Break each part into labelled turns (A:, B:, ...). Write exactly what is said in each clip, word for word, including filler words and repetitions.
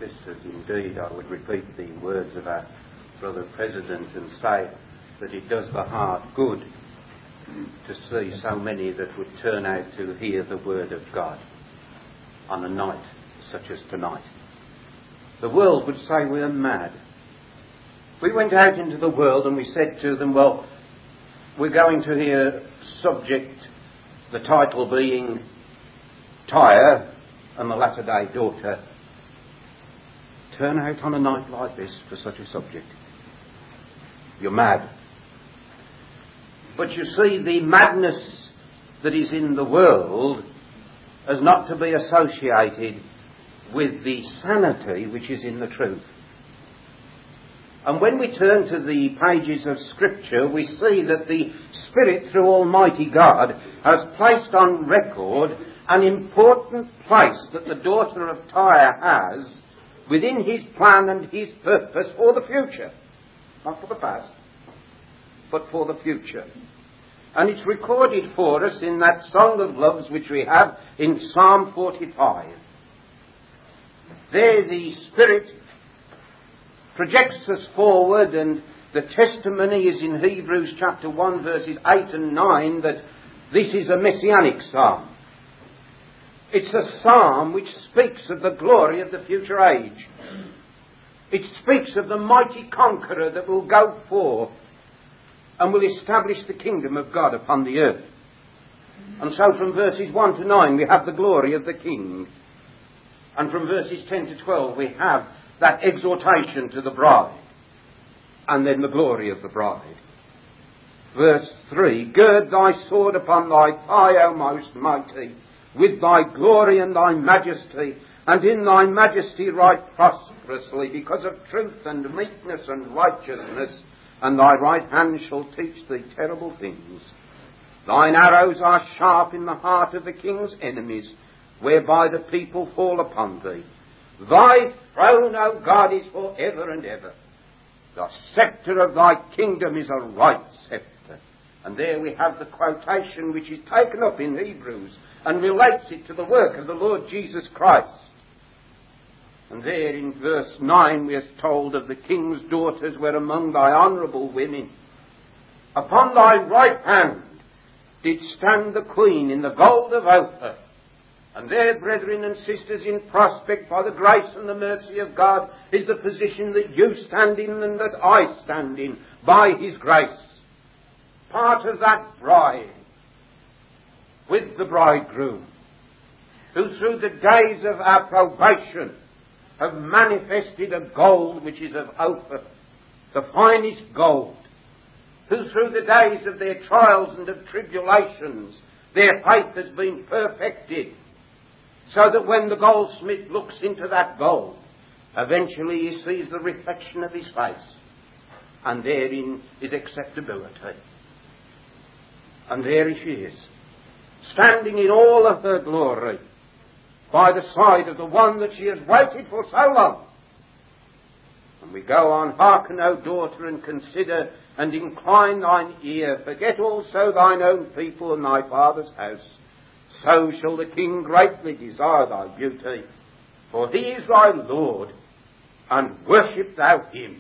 A: sisters, indeed I would repeat the words of our brother President and say that it does the heart good to see so many that would turn out to hear the word of God on a night such as tonight. The world would say we are mad. We went out into the world and we said to them, well, we're going to hear subject, the title being Tyre and the Latter-day Daughter. Turn out on a night like this for such a subject. You're mad. But you see, the madness that is in the world is not to be associated with the sanity which is in the truth. And when we turn to the pages of Scripture, we see that the Spirit, through Almighty God, has placed on record an important place that the daughter of Tyre has within his plan and his purpose for the future. Not for the past, but for the future. And it's recorded for us in that Song of Loves which we have in Psalm forty-five. There the Spirit projects us forward, and the testimony is in Hebrews chapter one verses eight and nine that this is a messianic psalm. It's a psalm which speaks of the glory of the future age. It speaks of the mighty conqueror that will go forth and will establish the kingdom of God upon the earth. And so from verses one to nine we have the glory of the King. And from verses ten to twelve we have that exhortation to the bride. And then the glory of the bride. Verse three, gird thy sword upon thy thigh, O most mighty, with thy glory and thy majesty, and in thy majesty ride prosperously, because of truth and meekness and righteousness, and thy right hand shall teach thee terrible things. Thine arrows are sharp in the heart of the king's enemies, whereby the people fall upon thee. Thy throne, O God, is for ever and ever. The sceptre of thy kingdom is a right sceptre. And there we have the quotation which is taken up in Hebrews and relates it to the work of the Lord Jesus Christ. And there in verse nine we are told of the king's daughters were among thy honourable women. Upon thy right hand did stand the queen in the gold of Ophir. And there, brethren and sisters, in prospect by the grace and the mercy of God is the position that you stand in and that I stand in by his grace. Part of that bride with the bridegroom, who through the days of our probation have manifested a gold which is of Ophir, the finest gold, who through the days of their trials and of tribulations their faith has been perfected, so that when the goldsmith looks into that gold, eventually he sees the reflection of his face, and therein is acceptability. And there she is, standing in all of her glory, by the side of the one that she has waited for so long. And we go on, hearken, O daughter, and consider, and incline thine ear. Forget also thine own people and thy father's house. So shall the king greatly desire thy beauty, for he is thy Lord, and worship thou him.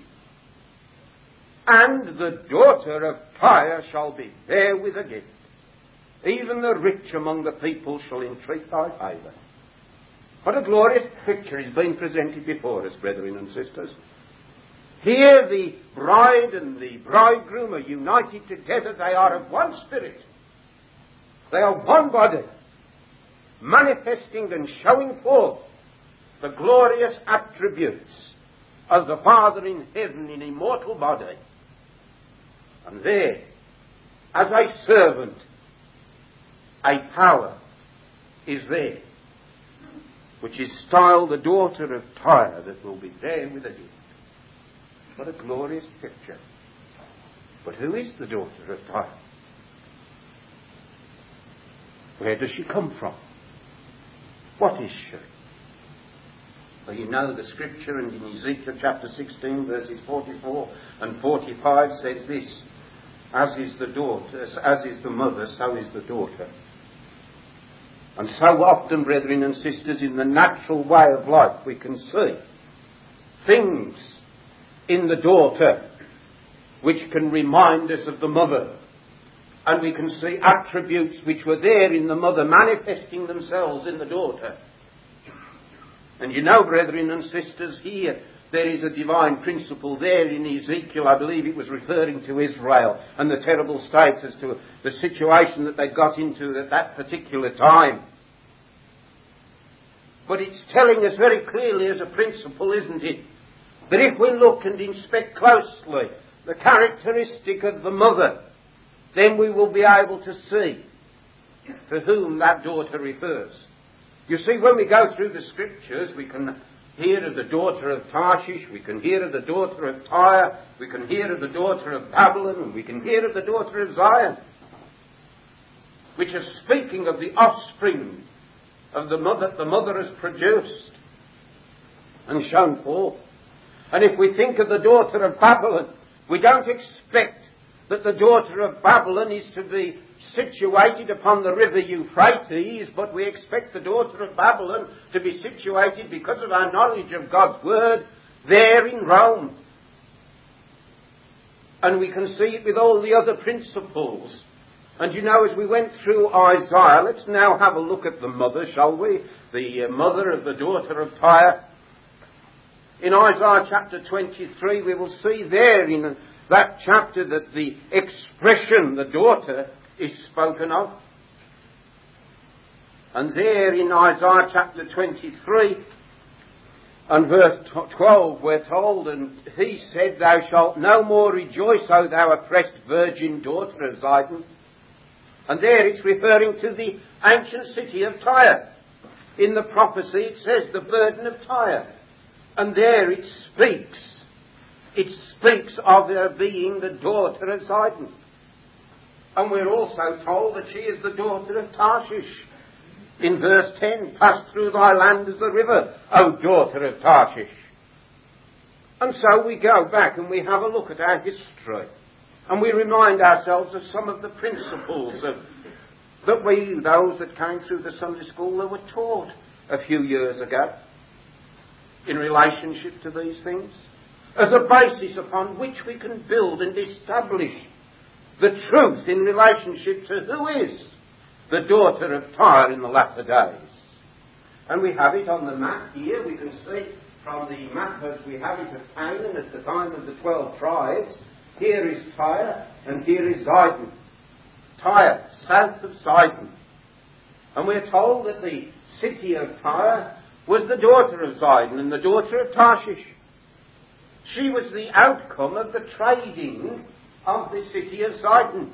A: And the daughter of Tyre shall be there with a gift. Even the rich among the people shall entreat thy favour. What a glorious picture is being presented before us, brethren and sisters. Here the bride and the bridegroom are united together. They are of one spirit. They are one body, manifesting and showing forth the glorious attributes of the Father in heaven in immortal body. And there, as a servant, a power is there, which is styled the daughter of Tyre, that will be there with a gift. What a glorious picture. But who is the daughter of Tyre? Where does she come from? What is she? Well, you know the scripture, and in Ezekiel chapter sixteen verses forty-four and forty-five says this: as is the daughter, as is the mother, so is the daughter. And so often, brethren and sisters, in the natural way of life we can see things in the daughter which can remind us of the mother. And we can see attributes which were there in the mother manifesting themselves in the daughter. And you know, brethren and sisters, here there is a divine principle there in Ezekiel. I believe it was referring to Israel and the terrible state as to the situation that they got into at that particular time. But it's telling us very clearly as a principle, isn't it, that if we look and inspect closely the characteristic of the mother, then we will be able to see to whom that daughter refers. You see, when we go through the scriptures, we can hear of the daughter of Tarshish, we can hear of the daughter of Tyre, we can hear of the daughter of Babylon, and we can hear of the daughter of Zion, which are speaking of the offspring of the mother the mother has produced and shown forth. And if we think of the daughter of Babylon, we don't expect that the daughter of Babylon is to be situated upon the river Euphrates, but we expect the daughter of Babylon to be situated, because of our knowledge of God's word, there in Rome. And we can see it with all the other principles. And you know, as we went through Isaiah, let's now have a look at the mother, shall we? The uh, mother of the daughter of Tyre. In Isaiah chapter twenty-three, we will see there in that chapter that the expression, the daughter, is spoken of. And there in Isaiah chapter twenty-three and verse twelve, we're told, and he said, "Thou shalt no more rejoice, O thou oppressed virgin daughter of Zidon." And there it's referring to the ancient city of Tyre. In the prophecy it says the burden of Tyre. And there it speaks. It speaks of her being the daughter of Zidon. And we're also told that she is the daughter of Tarshish. In verse ten, "Pass through thy land as the river, O daughter of Tarshish." And so we go back and we have a look at our history. And we remind ourselves of some of the principles of, that we, those that came through the Sunday school, that were taught a few years ago in relationship to these things, as a basis upon which we can build and establish the truth in relationship to who is the daughter of Tyre in the latter days. And we have it on the map here. We can see from the map as we have it of Canaan at the time of the twelve tribes. Here is Tyre and here is Zidon. Tyre, south of Zidon. And we're told that the city of Tyre was the daughter of Zidon and the daughter of Tarshish. She was the outcome of the trading of the city of Zidon.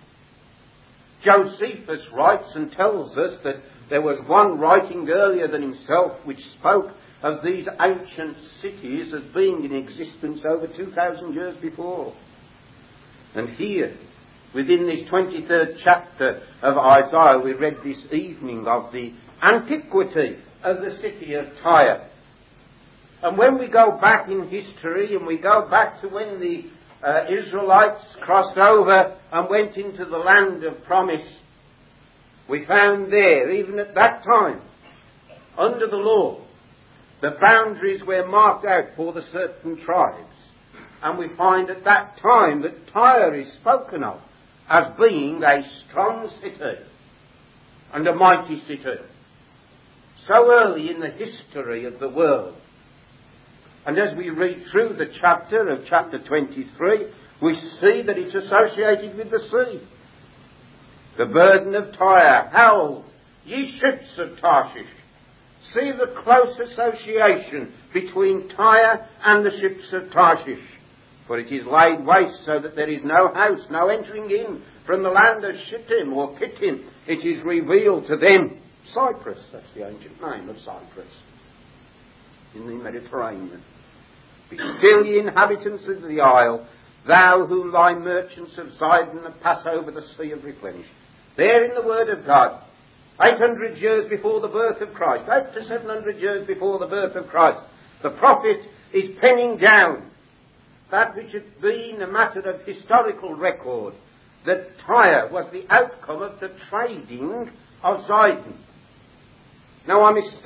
A: Josephus writes and tells us that there was one writing earlier than himself which spoke of these ancient cities as being in existence over two thousand years before. And here, within this twenty-third chapter of Isaiah, we read this evening of the antiquity of the city of Tyre. And when we go back in history and we go back to when the uh, Israelites crossed over and went into the land of promise, we found there, even at that time, under the law, the boundaries were marked out for the certain tribes. And we find at that time that Tyre is spoken of as being a strong city and a mighty city. So early in the history of the world. And as we read through the chapter of chapter twenty-three, we see that it's associated with the sea. The burden of Tyre, howl, ye ships of Tarshish. See the close association between Tyre and the ships of Tarshish. For it is laid waste so that there is no house, no entering in from the land of Shittim or Kittim. It is revealed to them. Cyprus, that's the ancient name of Cyprus, in the Mediterranean. Be still, ye inhabitants of the isle, thou whom thy merchants of Zidon pass over the sea of replenish. There in the word of God, eight hundred years before the birth of Christ, eight to seven hundred years before the birth of Christ, the prophet is penning down that which had been a matter of historical record, that Tyre was the outcome of the trading of Zidon. Now I must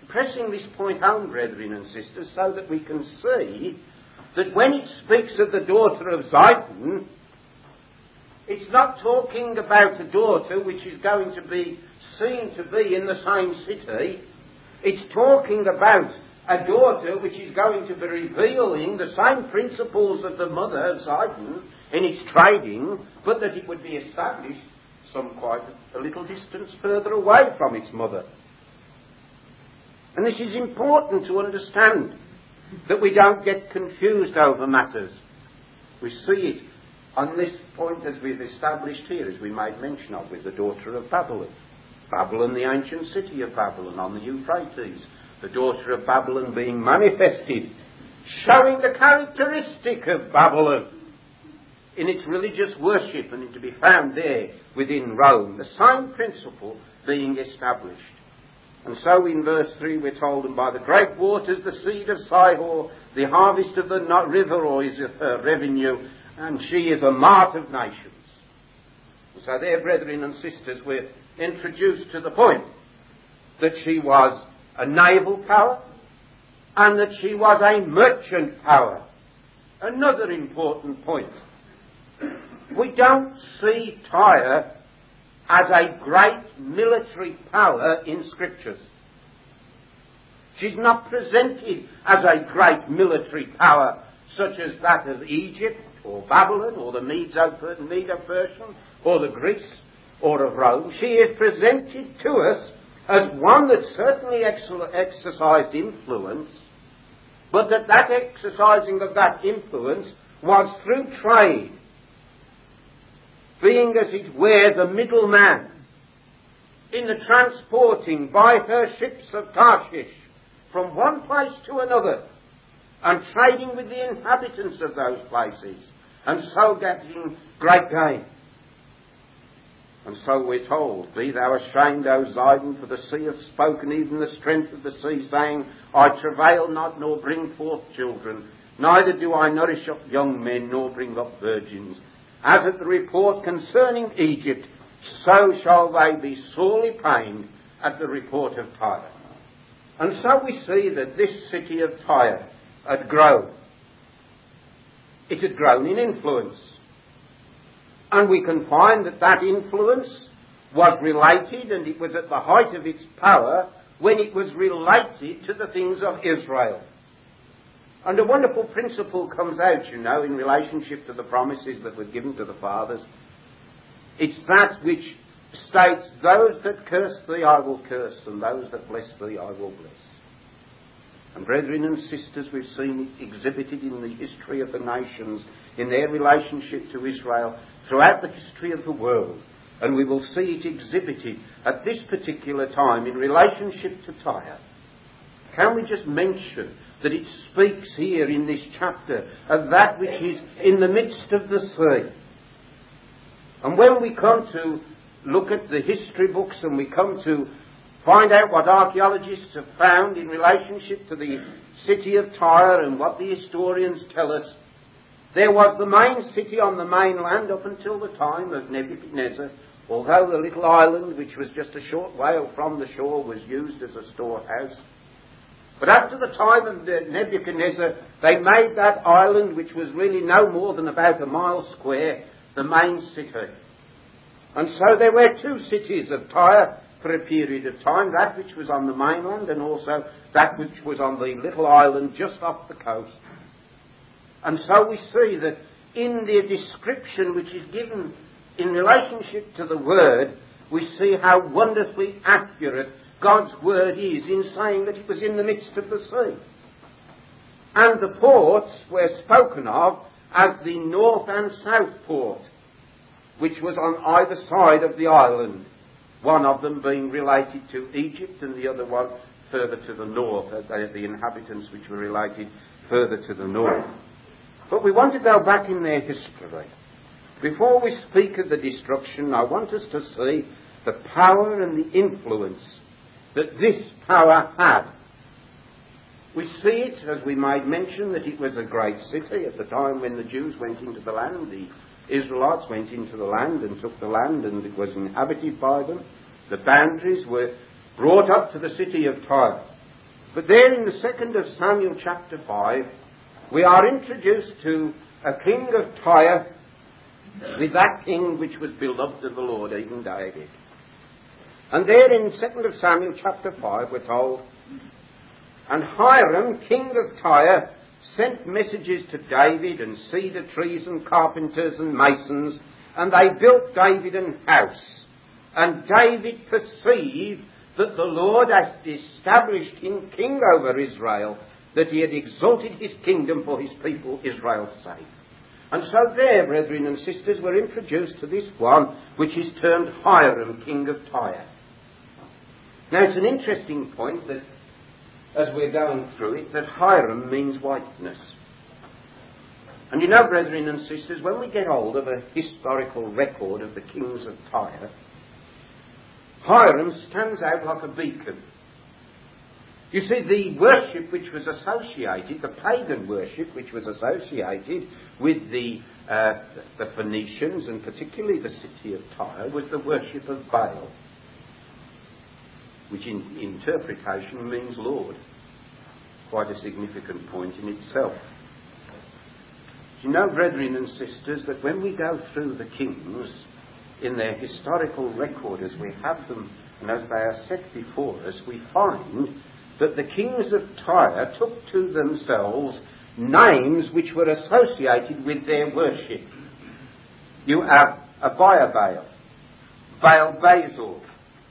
A: pressing this point home, brethren and sisters, so that we can see that when it speaks of the daughter of Zidon, it's not talking about a daughter which is going to be seen to be in the same city. It's talking about a daughter which is going to be revealing the same principles of the mother of Zidon in its trading, but that it would be established some quite a little distance further away from its mother. And this is important to understand, that we don't get confused over matters. We see it on this point as we've established here, as we made mention of, with the daughter of Babylon. Babylon, the ancient city of Babylon on the Euphrates. The daughter of Babylon being manifested, showing the characteristic of Babylon in its religious worship, and to be found there within Rome. The same principle being established. And so in verse three we're told, and by the great waters the seed of Sihor, the harvest of the river, or is her revenue, and she is a mart of nations. And so there, brethren and sisters, we're introduced to the point that she was a naval power and that she was a merchant power. Another important point. We don't see Tyre as a great military power in Scriptures. She's not presented as a great military power such as that of Egypt or Babylon or the Medo-Persian or the Greece or of Rome. She is presented to us as one that certainly ex- exercised influence, but that that exercising of that influence was through trade, being as it were the middleman in the transporting by her ships of Tarshish from one place to another, and trading with the inhabitants of those places, and so getting great gain. And so we're told, be thou ashamed, O Zidon, for the sea hath spoken, even the strength of the sea, saying, I travail not, nor bring forth children, neither do I nourish up young men, nor bring up virgins. As at the report concerning Egypt, so shall they be sorely pained at the report of Tyre. And so we see that this city of Tyre had grown. It had grown in influence. And we can find that that influence was related, and it was at the height of its power, when it was related to the things of Israel. And a wonderful principle comes out, you know, in relationship to the promises that were given to the fathers. It's that which states, those that curse thee I will curse, and those that bless thee I will bless. And brethren and sisters, we've seen it exhibited in the history of the nations, in their relationship to Israel, throughout the history of the world. And we will see it exhibited at this particular time in relationship to Tyre. Can we just mention that it speaks here in this chapter of that which is in the midst of the sea? And when we come to look at the history books, and we come to find out what archaeologists have found in relationship to the city of Tyre and what the historians tell us, there was the main city on the mainland up until the time of Nebuchadnezzar, although the little island, which was just a short way from the shore, was used as a storehouse. But after the time of Nebuchadnezzar, they made that island, which was really no more than about a mile square, the main city. And so there were two cities of Tyre for a period of time, that which was on the mainland and also that which was on the little island just off the coast. And so we see that in the description which is given in relationship to the word, we see how wonderfully accurate God's word is in saying that it was in the midst of the sea. And the ports were spoken of as the north and south port, which was on either side of the island, one of them being related to Egypt and the other one further to the north, the inhabitants which were related further to the north. But we want to go back in their history. Before we speak of the destruction, I want us to see the power and the influence that this power had. We see it, as we might mention, that it was a great city at the time when the Jews went into the land. The Israelites went into the land and took the land, and it was inhabited by them. The boundaries were brought up to the city of Tyre. But there in the second of Samuel chapter five, we are introduced to a king of Tyre with that king which was beloved of the Lord, even David. And there in second of Samuel chapter five we're told, and Hiram, king of Tyre, sent messages to David and cedar trees and carpenters and masons, and they built David an house. And David perceived that the Lord had established him king over Israel, that he had exalted his kingdom for his people Israel's sake. And so there, brethren and sisters, we're introduced to this one which is termed Hiram, king of Tyre. Now it's an interesting point that, as we're going through it, that Hiram means whiteness. And you know, brethren and sisters, when we get hold of a historical record of the kings of Tyre, Hiram stands out like a beacon. You see, the worship which was associated, the pagan worship which was associated with the, uh, the Phoenicians, and particularly the city of Tyre, was the worship of Baal, which in interpretation means Lord. Quite a significant point in itself. Do you know, brethren and sisters, that when we go through the kings in their historical record as we have them and as they are set before us, we find that the kings of Tyre took to themselves names which were associated with their worship. You have Abiabaal, Baal-Bezor,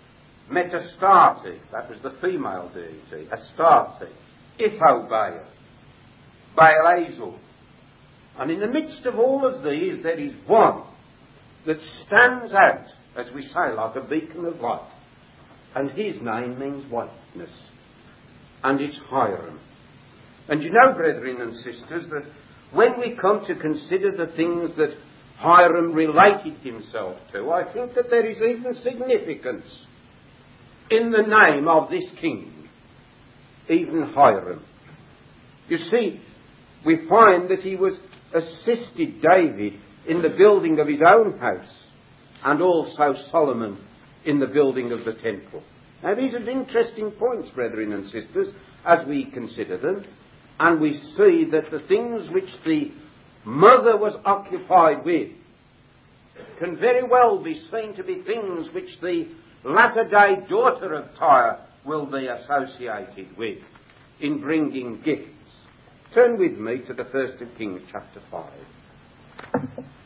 A: Metastarte, that was the female deity, Astarte, Iphobaal, Baal-Azor. And in the midst of all of these, there is one that stands out, as we say, like a beacon of light. And his name means whiteness. And it's Hiram. And you know, brethren and sisters, that when we come to consider the things that Hiram related himself to, I think that there is even significance in the name of this king, even Hiram. You see, we find that he was assisted David in the building of his own house, and also Solomon in the building of the temple. Now these are interesting points, brethren and sisters, as we consider them, and we see that the things which the mother was occupied with can very well be seen to be things which the latter-day daughter of Tyre will be associated with in bringing gifts. Turn with me to the first of Kings, chapter five.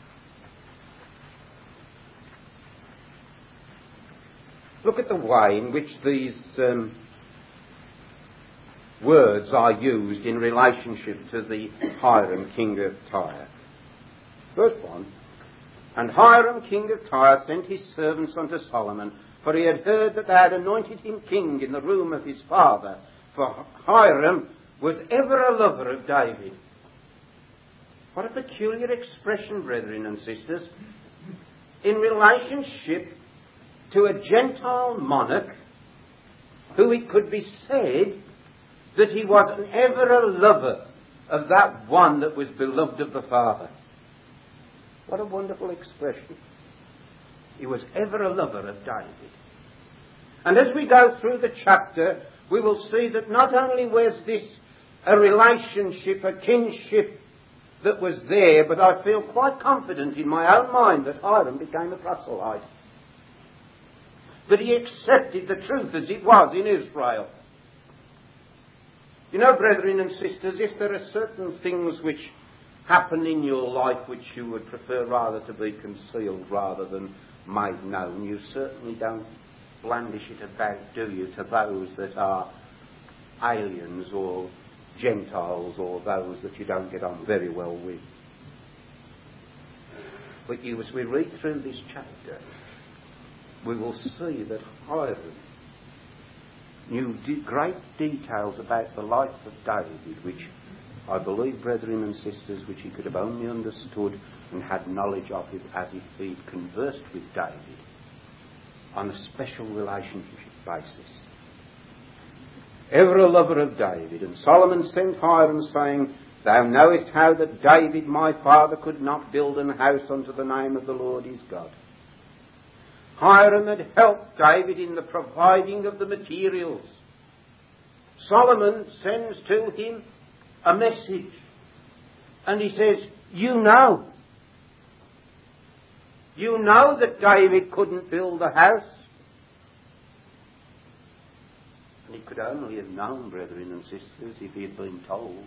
A: Look at the way in which these um, words are used in relationship to the Hiram, king of Tyre. First one, and Hiram, king of Tyre, sent his servants unto Solomon, for he had heard that they had anointed him king in the room of his father. For Hiram was ever a lover of David. What a peculiar expression, brethren and sisters, in relationship to a Gentile monarch who it could be said that he was an ever a lover of that one that was beloved of the Father. What a wonderful expression. He was ever a lover of David. And as we go through the chapter, we will see that not only was this a relationship, a kinship that was there, but I feel quite confident in my own mind that Hiram became a proselyte. That he accepted the truth as it was in Israel. You know, brethren and sisters, if there are certain things which happen in your life which you would prefer rather to be concealed rather than made known, you certainly don't blandish it about, do you, to those that are aliens or Gentiles or those that you don't get on very well with. But you, as we read through this chapter, we will see that Hiram knew de- great details about the life of David, which I believe, brethren and sisters, which he could have only understood and had knowledge of it as if he'd conversed with David on a special relationship basis. Ever a lover of David. And Solomon sent Hiram, saying, Thou knowest how that David my father could not build an house unto the name of the Lord his God. Hiram had helped David in the providing of the materials. Solomon sends to him a message. And he says, you know. You know that David couldn't build a house. And he could only have known, brethren and sisters, if he had been told.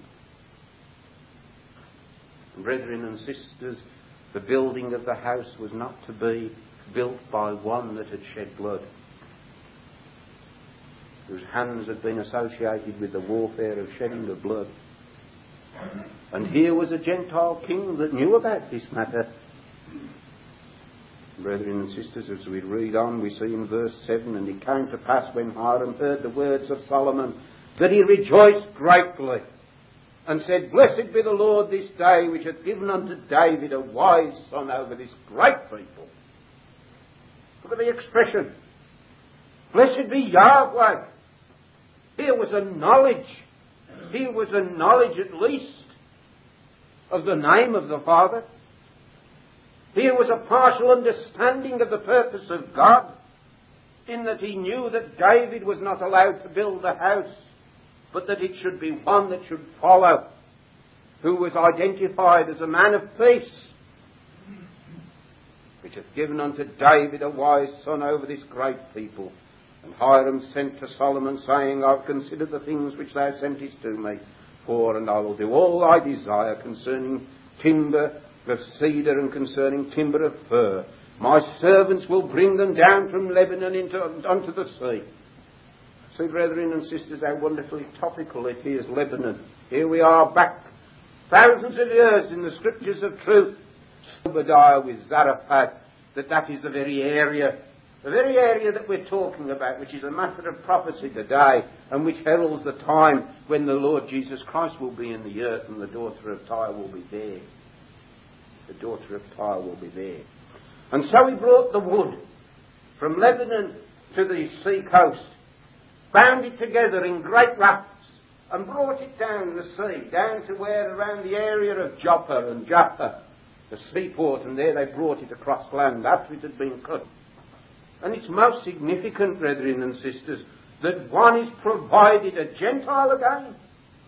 A: And brethren and sisters, the building of the house was not to be built by one that had shed blood, whose hands had been associated with the warfare of shedding of blood. And here was a Gentile king that knew about this matter. Brethren and sisters, as we read on, we see in verse seven, and it came to pass when Hiram heard the words of Solomon, that he rejoiced greatly, and said, Blessed be the Lord this day, which hath given unto David a wise son over this great people. Look at the expression. Blessed be Yahweh. Here was a knowledge. Here was a knowledge at least of the name of the Father. Here was a partial understanding of the purpose of God, in that he knew that David was not allowed to build a house, but that it should be one that should follow, who was identified as a man of peace, which hath given unto David a wise son over this great people. And Hiram sent to Solomon, saying, I've considered the things which thou sentest to me, for and I will do all thy desire concerning timber of cedar and concerning timber of fir. My servants will bring them down from Lebanon into unto the sea. See, brethren and sisters, how wonderfully topical it is, Lebanon. Here we are back thousands of years in the scriptures of truth. Obadiah with Zarephath, that that is the very area, the very area that we're talking about, which is a matter of prophecy today, and which heralds the time when the Lord Jesus Christ will be in the earth and the daughter of Tyre will be there. The daughter of Tyre will be there. And so he brought the wood from Lebanon to the sea coast, bound it together in great rafts, and brought it down the sea, down to where, around the area of Joppa and Jaffa, the seaport, and there they brought it across land after it had been cut. And it's most significant, brethren and sisters, that one is provided, a Gentile again,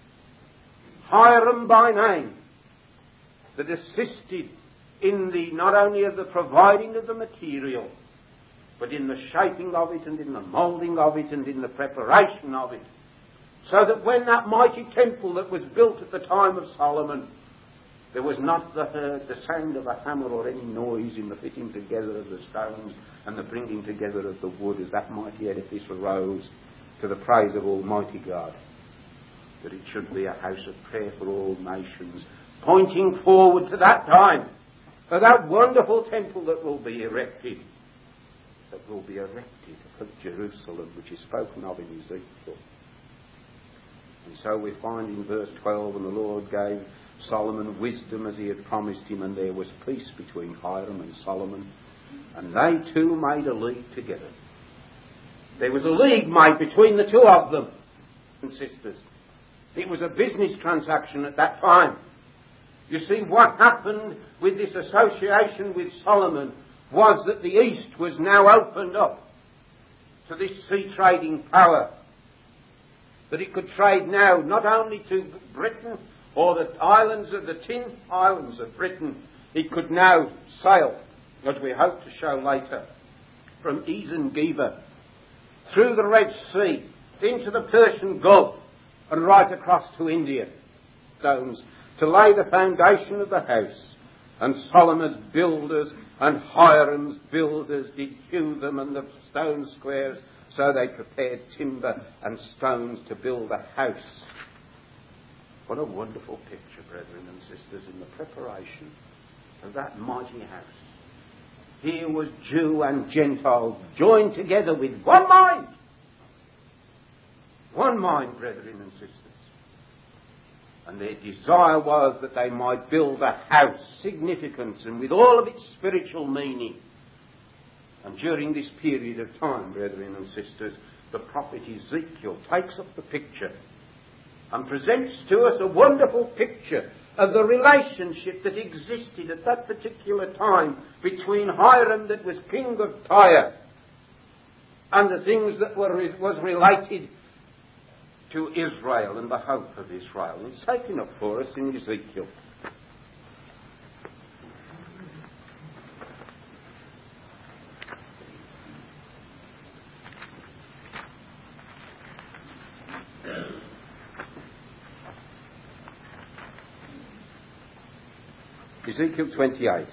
A: Hiram by name, that assisted in the, not only of the providing of the material, but in the shaping of it and in the moulding of it and in the preparation of it. So that when that mighty temple that was built at the time of Solomon, there was not the, uh, the sound of a hammer or any noise in the fitting together of the stones and the bringing together of the wood as that mighty edifice arose to the praise of Almighty God. That it should be a house of prayer for all nations, pointing forward to that time, for that wonderful temple that will be erected, that will be erected of Jerusalem, which is spoken of in Ezekiel. And so we find in verse twelve, and the Lord gave Solomon wisdom as he had promised him, and there was peace between Hiram and Solomon, and they two made a league together. There was a league made between the two of them, and sisters. It was a business transaction at that time. You see, what happened with this association with Solomon was that the East was now opened up to this sea trading power, that it could trade now not only to Britain or the islands of the Tin Islands of Britain, it could now sail, as we hope to show later, from Ezen Geba through the Red Sea into the Persian Gulf and right across to India, stones, to lay the foundation of the house. And Solomon's builders and Hiram's builders did hew them and the stone squares, so they prepared timber and stones to build a house. What a wonderful picture, brethren and sisters, in the preparation of that mighty house. Here was Jew and Gentile joined together with one mind. One mind, brethren and sisters. And their desire was that they might build a house, significance, and with all of its spiritual meaning. And during this period of time, brethren and sisters, the prophet Ezekiel takes up the picture and presents to us a wonderful picture of the relationship that existed at that particular time between Hiram, that was king of Tyre, and the things that were was related to Israel and the hope of Israel. It's taken up for us in Ezekiel. Ezekiel twenty-eight.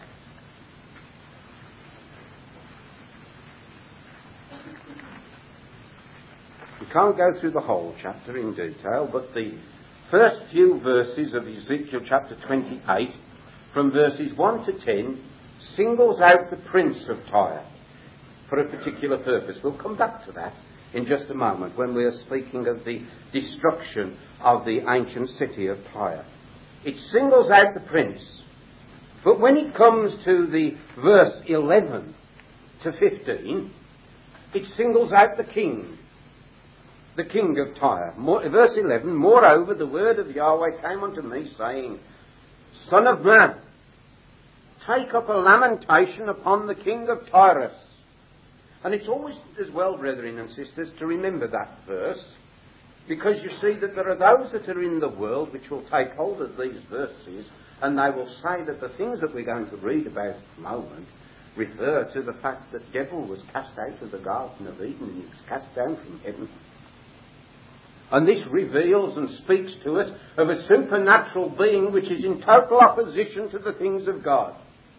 A: We can't go through the whole chapter in detail, but the first few verses of Ezekiel chapter twenty-eight, from verses one to ten, singles out the prince of Tyre for a particular purpose. We'll come back to that in just a moment when we are speaking of the destruction of the ancient city of Tyre. It singles out the prince. But when it comes to the verse eleven to fifteen, it singles out the king, the king of Tyre. More, verse eleven, moreover, the word of Yahweh came unto me, saying, Son of man, take up a lamentation upon the king of Tyrus. And it's always as well, brethren and sisters, to remember that verse, because you see that there are those that are in the world which will take hold of these verses, and they will say that the things that we're going to read about at the moment refer to the fact that the devil was cast out of the Garden of Eden and he was cast down from heaven. And this reveals and speaks to us of a supernatural being which is in total opposition to the things of God.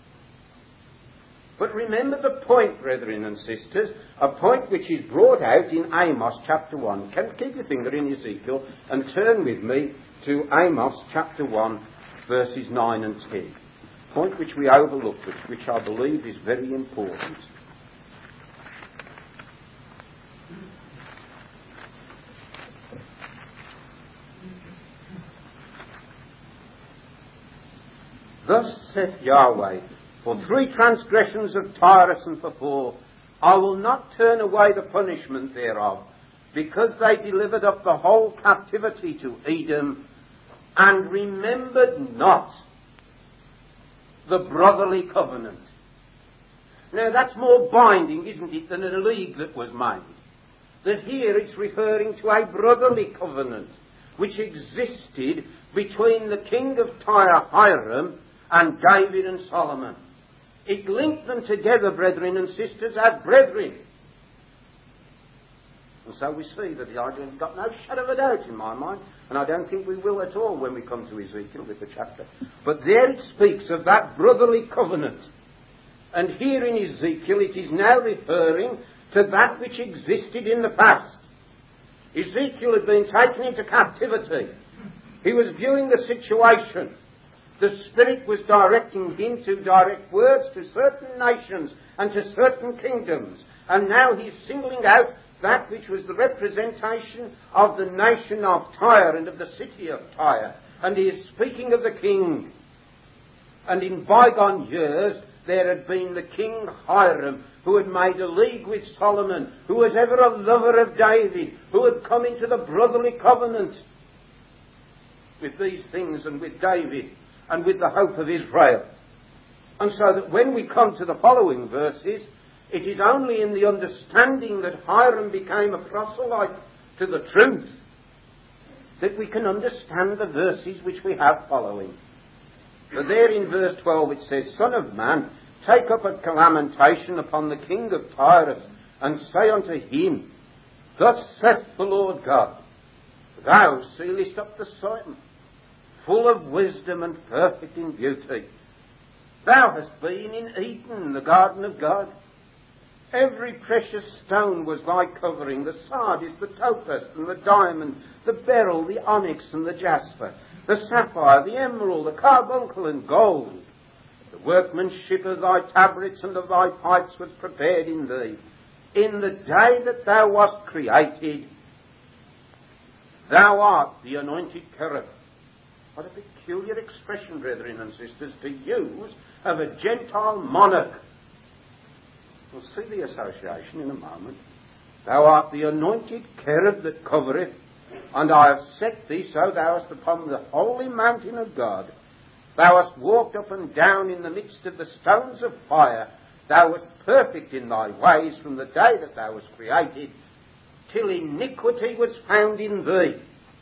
A: But remember the point, brethren and sisters, a point which is brought out in Amos chapter one. Keep your finger in Ezekiel and turn with me to Amos chapter one, verses nine and ten. Point which we overlooked, which, which I believe is very important. Thus saith Yahweh, for three transgressions of Tyrus and for four, I will not turn away the punishment thereof, because they delivered up the whole captivity to Edom, and remembered not the brotherly covenant. Now that's more binding, isn't it, than a league that was made. That here it's referring to a brotherly covenant which existed between the king of Tyre, Hiram, and David and Solomon. It linked them together, brethren and sisters, as brethren. And so we see that the argument has got no shadow of a doubt in my mind, and I don't think we will at all when we come to Ezekiel with the chapter. But there it speaks of that brotherly covenant. And here in Ezekiel it is now referring to that which existed in the past. Ezekiel had been taken into captivity. He was viewing the situation. The Spirit was directing him to direct words to certain nations and to certain kingdoms. And now he's singling out that which was the representation of the nation of Tyre and of the city of Tyre. And he is speaking of the king. And in bygone years, there had been the king Hiram, who had made a league with Solomon, who was ever a lover of David, who had come into the brotherly covenant with these things and with David and with the hope of Israel. And so that when we come to the following verses, it is only in the understanding that Hiram became a proselyte to the truth that we can understand the verses which we have following. For there in verse twelve it says, Son of man, take up a lamentation upon the king of Tyrus, and say unto him, Thus saith the Lord God, Thou sealest up the sun, full of wisdom and perfect in beauty. Thou hast been in Eden, the garden of God. Every precious stone was thy covering, the sardis, the topaz, and the diamond, the beryl, the onyx, and the jasper, the sapphire, the emerald, the carbuncle, and gold. The workmanship of thy tabrets and of thy pipes was prepared in thee. In the day that thou wast created, thou art the anointed cherub. What a peculiar expression, brethren and sisters, to use of a Gentile monarch. We'll see the association in a moment. Thou art the anointed cherub that covereth, and I have set thee so thou hast upon the holy mountain of God. Thou hast walked up and down in the midst of the stones of fire. Thou wast perfect in thy ways from the day that thou wast created. till iniquity was found in thee.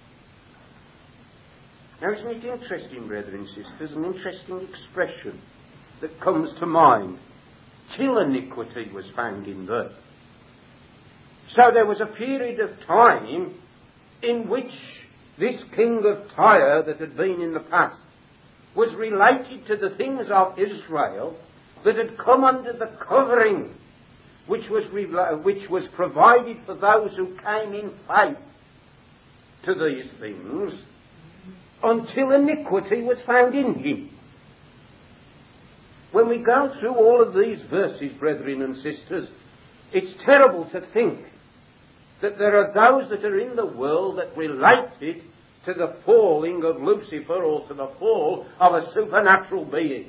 A: Now, isn't it interesting, brethren and sisters, an interesting expression that comes to mind? Till iniquity was found in thee. So there was a period of time in which this king of Tyre that had been in the past was related to the things of Israel that had come under the covering which was, which was provided for those who came in faith to these things, until iniquity was found in him. When we go through all of these verses, brethren and sisters, it's terrible to think that there are those that are in the world that relate it to the falling of Lucifer or to the fall of a supernatural being.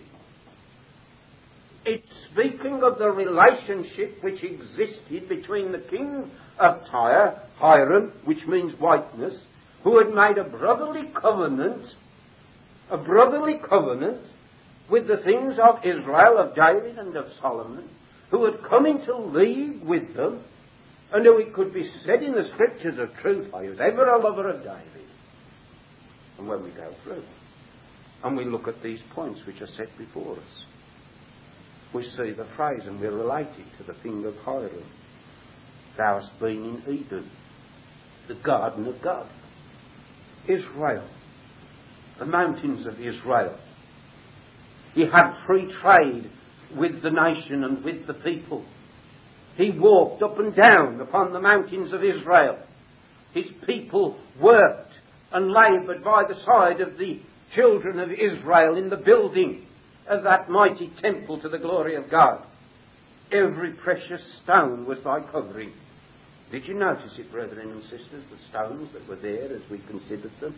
A: It's speaking of the relationship which existed between the king of Tyre, Hiram, which means whiteness, who had made a brotherly covenant, a brotherly covenant with the things of Israel, of David and of Solomon, who had come into league with them, and who it could be said in the scriptures of truth, I was ever a lover of David. And when we go through and we look at these points which are set before us, we see the phrase, and we're related to the thing of Hiram. Thou hast been in Eden, the garden of God. Israel, the mountains of Israel. He had free trade with the nation and with the people. He walked up and down upon the mountains of Israel. His people worked and laboured by the side of the children of Israel in the building of that mighty temple to the glory of God. Every precious stone was thy covering. Did you notice it, brethren and sisters, the stones that were there as we considered them?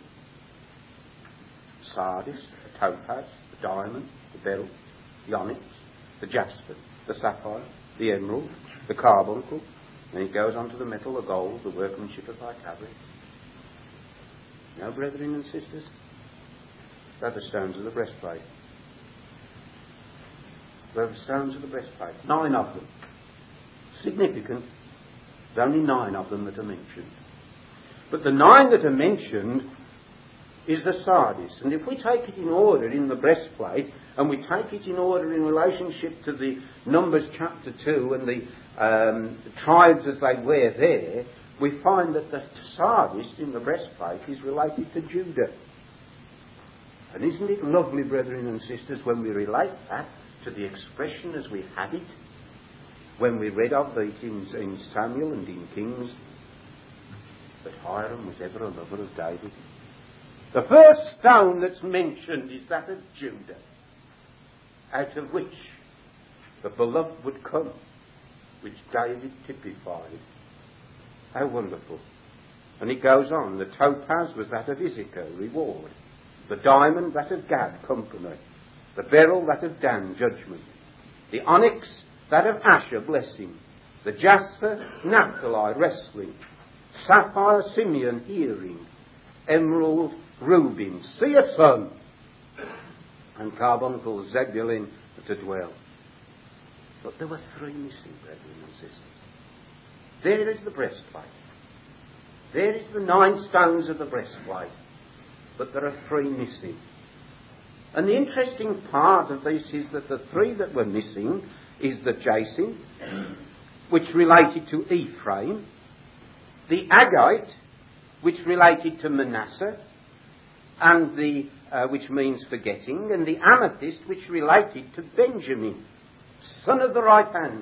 A: Sardis, the topaz, the diamond, the beryl, the onyx, the jasper, the sapphire, the emerald, the carbuncle. Then it goes on to the metal, the gold, the workmanship of thy tabrets. Now, brethren and sisters, they're the stones of the breastplate. They're the stones of the breastplate. Nine of them. Significant. There's only nine of them that are mentioned. But the nine that are mentioned is the sardis. And if we take it in order in the breastplate, and we take it in order in relationship to the Numbers chapter two and the um, tribes as they were there, we find that the sardis in the breastplate is related to Judah. And isn't it lovely, brethren and sisters, when we relate that to the expression as we had it, when we read of it in, in Samuel and in Kings, that Hiram was ever a lover of David. The first stone that's mentioned is that of Judah, out of which the beloved would come, which David typified. How wonderful. And it goes on. The topaz was that of Issachar, reward. The diamond, that of Gad, company. The beryl, that of Dan, judgment. The onyx, that of Asher, blessing. The jasper, Naphtali, wrestling. Sapphire, Simeon, hearing. Emerald, Reuben, see a son. And carbuncle, Zebulun, to dwell. But there were three missing, brethren and sisters. There is the breastplate. There is the nine stones of the breastplate. But there are three missing. And the interesting part of this is that the three that were missing is the jacinth, which related to Ephraim, the agate, which related to Manasseh, and the uh, which means forgetting, and the amethyst, which related to Benjamin, son of the right hand.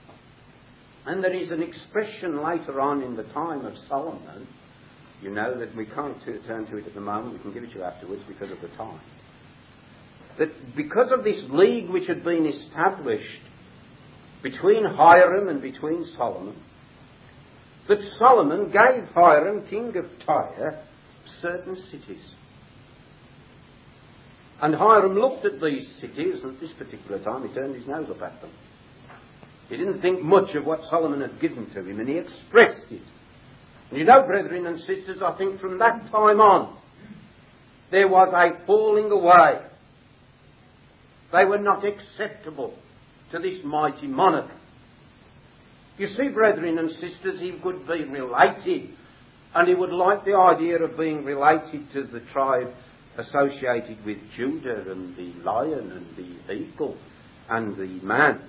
A: And there is an expression later on in the time of Solomon. You know that we can't t- turn to it at the moment. We can give it to you afterwards because of the time. That because of this league which had been established between Hiram and between Solomon, that Solomon gave Hiram, king of Tyre, certain cities. And Hiram looked at these cities, and at this particular time he turned his nose up at them. He didn't think much of what Solomon had given to him, and he expressed it. And you know, brethren and sisters, I think from that time on, there was a falling away. They were not acceptable to this mighty monarch. You see, brethren and sisters, he would be related, and he would like the idea of being related to the tribe associated with Judah and the lion and the eagle and the man.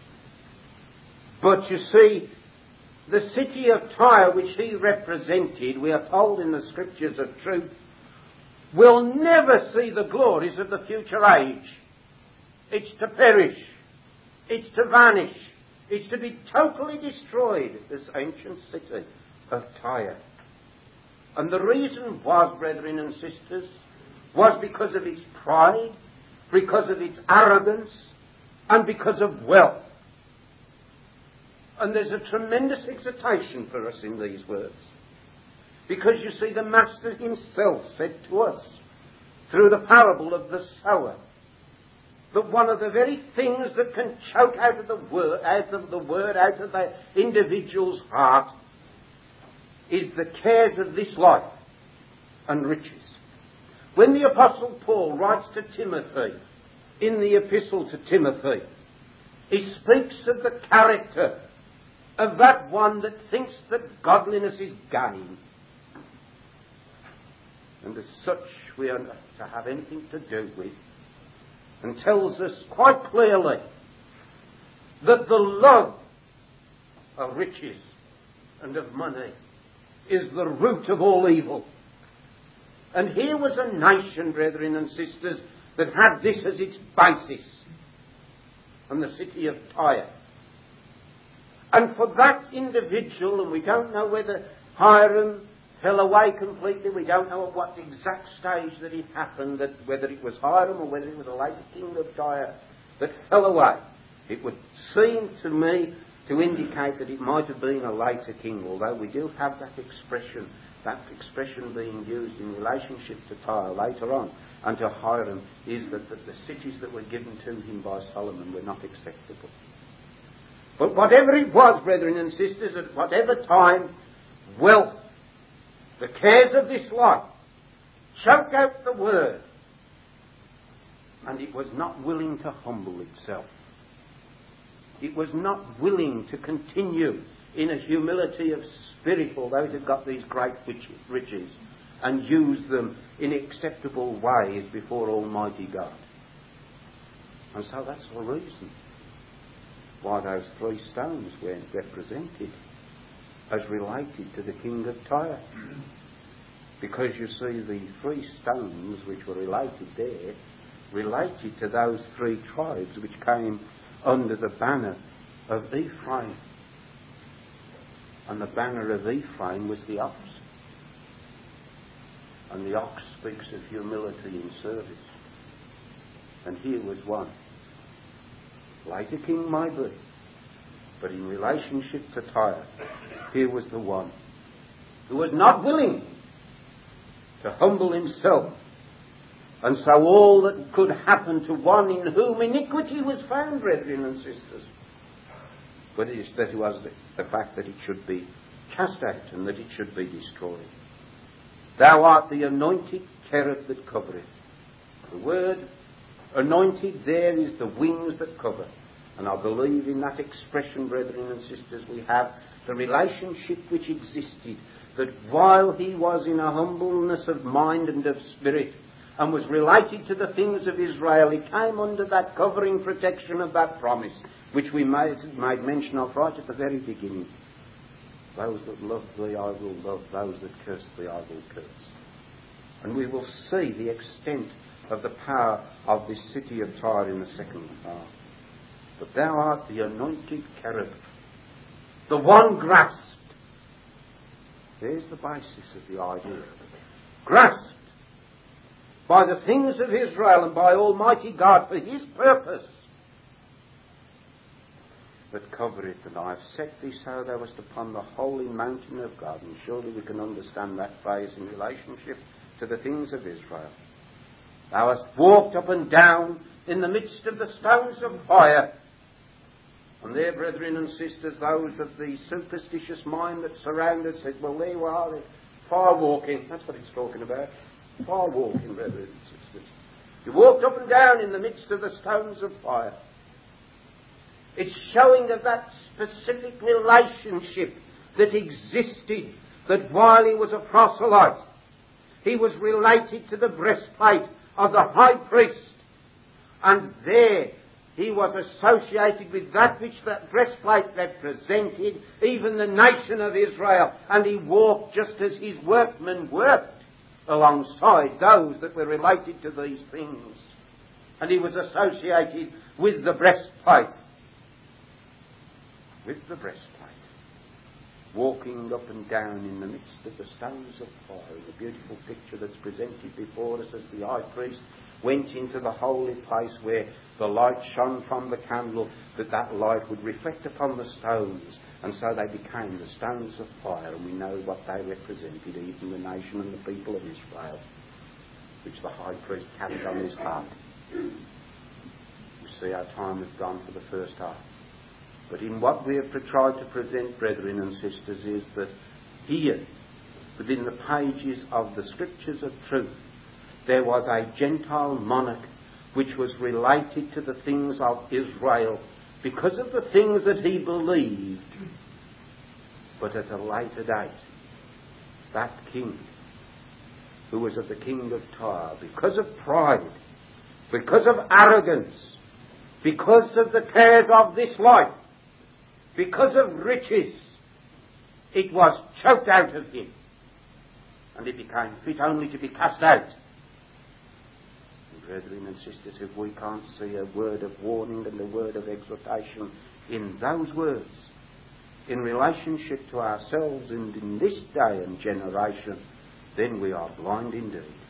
A: But you see, the city of Tyre, which he represented, we are told in the scriptures of truth, will never see the glories of the future age. It's to perish. It's to vanish. It's to be totally destroyed, this ancient city of Tyre. And the reason was, brethren and sisters, was because of its pride, because of its arrogance, and because of wealth. And there's a tremendous exhortation for us in these words. Because you see, the Master himself said to us, through the parable of the sower, that one of the very things that can choke out of the word, out of the word, out of the individual's heart, is the cares of this life and riches. When the Apostle Paul writes to Timothy, in the epistle to Timothy, he speaks of the character of that one that thinks that godliness is gain. And as such we are not to have anything to do with, and tells us quite clearly that the love of riches and of money is the root of all evil. And here was a nation, brethren and sisters, that had this as its basis, and the city of Tyre. And for that individual, and we don't know whether Hiram fell away completely, we don't know at what exact stage that it happened, that whether it was Hiram or whether it was a later king of Tyre that fell away. It would seem to me to indicate that it might have been a later king, although we do have that expression, that expression being used in relationship to Tyre later on, and to Hiram, is that, that the cities that were given to him by Solomon were not acceptable. But whatever it was, brethren and sisters, at whatever time, wealth, the cares of this life, choked out the word, and it was not willing to humble itself. It was not willing to continue in a humility of spirit, although it had got these great riches, and use them in acceptable ways before Almighty God. And so that's the reason why those three stones were represented as related to the king of Tyre. Because you see, the three stones which were related there related to those three tribes which came under the banner of Ephraim. And the banner of Ephraim was the ox. And the ox speaks of humility in service. And here was one. Later king might be, but in relationship to Tyre, here was the one who was not willing to humble himself. And so all that could happen to one in whom iniquity was found, brethren and sisters, but it is that it was the, the fact that it should be cast out and that it should be destroyed. Thou art the anointed cherub that covereth. The word anointed there is the wings that cover. And I believe in that expression, brethren and sisters, we have the relationship which existed, that while he was in a humbleness of mind and of spirit, and was related to the things of Israel, he came under that covering protection of that promise, which we made, made mention of right at the very beginning. Those that love thee I will love, those that curse thee I will curse. And we will see the extent of the power of this city of Tyre in the second half. But thou art the anointed cherub, the one grasped. There's the basis of the idea. Grasped by the things of Israel and by Almighty God for his purpose, that covereth, and I have set thee so thou wast upon the holy mountain of God. And surely we can understand that phrase in relationship to the things of Israel. Thou hast walked up and down in the midst of the stones of fire. And there, brethren and sisters, those of the superstitious mind that surround us said, well, there you are, fire walking. That's what it's talking about. Fire walking, brethren and sisters. You walked up and down in the midst of the stones of fire. It's showing of that specific relationship that existed, that while he was a proselyte, he was related to the breastplate of the high priest. And there he was associated with that which that breastplate represented, even the nation of Israel. And he walked just as his workmen worked, alongside those that were related to these things. And he was associated with the breastplate. With the breastplate. Walking up and down in the midst of the stones of fire. The beautiful picture that's presented before us as the high priest went into the holy place where the light shone from the candle, that that light would reflect upon the stones, and so they became the stones of fire. And we know what they represented, even the nation and the people of Israel, which the high priest carried on his heart. You see, our time has gone for the first half. But in what we have tried to present, brethren and sisters, is that here, within the pages of the Scriptures of truth, there was a Gentile monarch which was related to the things of Israel because of the things that he believed. But at a later date, that king, who was of the king of Tyre, because of pride, because of arrogance, because of the cares of this life, because of riches, it was choked out of him, and he became fit only to be cast out. Brethren and sisters, if we can't see a word of warning and a word of exhortation in those words, in relationship to ourselves and in this day and generation, then we are blind indeed.